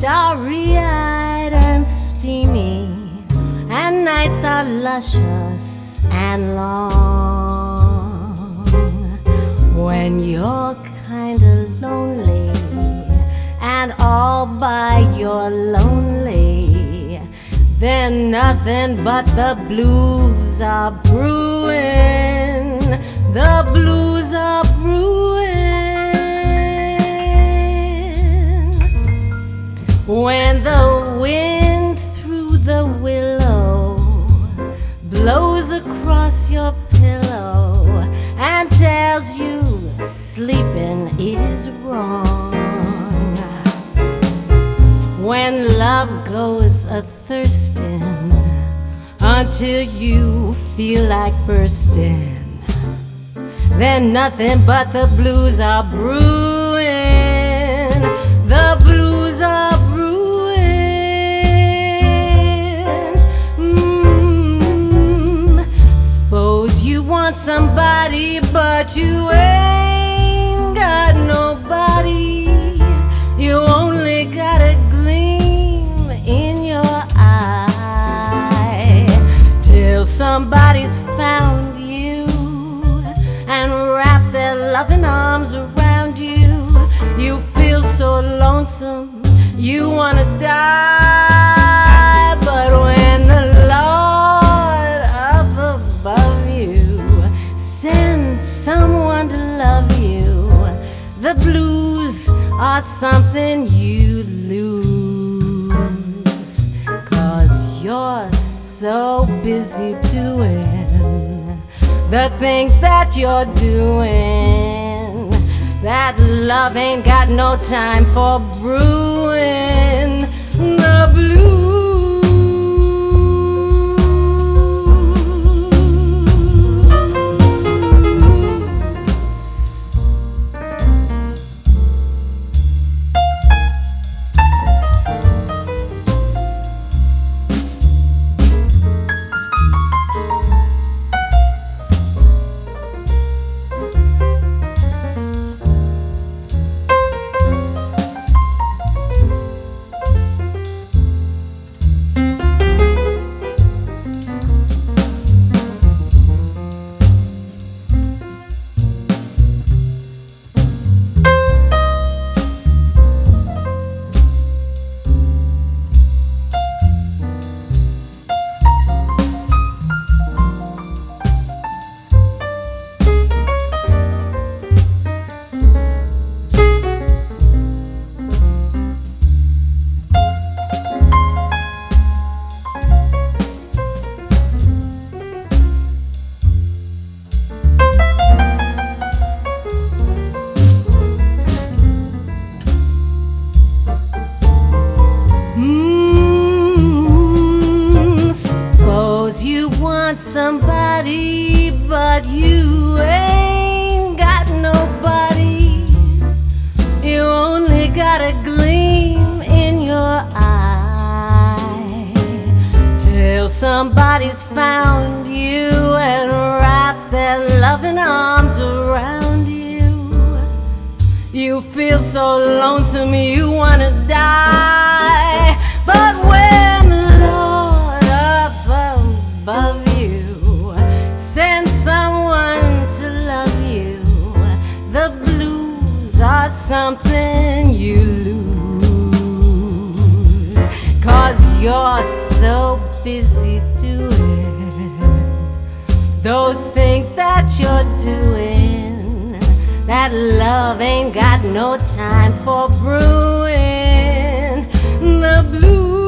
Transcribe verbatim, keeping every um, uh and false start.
starry-eyed and steamy, and nights are luscious and long. When you're kinda lonely and all by your lonely, then nothing but the blues are brewing. The blues are brewing. When the wind through the willow blows across your pillow and tells you sleeping is wrong. When love goes a-thirsting until you feel like bursting, then nothing but the blues are brewing. The blues are brewing. Mm. Suppose you want somebody, but you ain't got nobody. You only got a gleam in your eye till somebody's found you and wrap their loving arms around you. You feel so lonesome, you wanna die. But when the Lord up above you sends someone to love you, the blues are something you lose, 'cause you're so busy doing the things that you're doing, that love ain't got no time for brewing the blues. Somebody, but you ain't got nobody. You only got a gleam in your eye till somebody's found you and wrapped their loving arms around you. You feel so lonesome you wanna die. But when the Lord up above send someone to love you, the blues are something you lose, 'cause you're so busy doing those things that you're doing, that love ain't got no time for brewing the blues.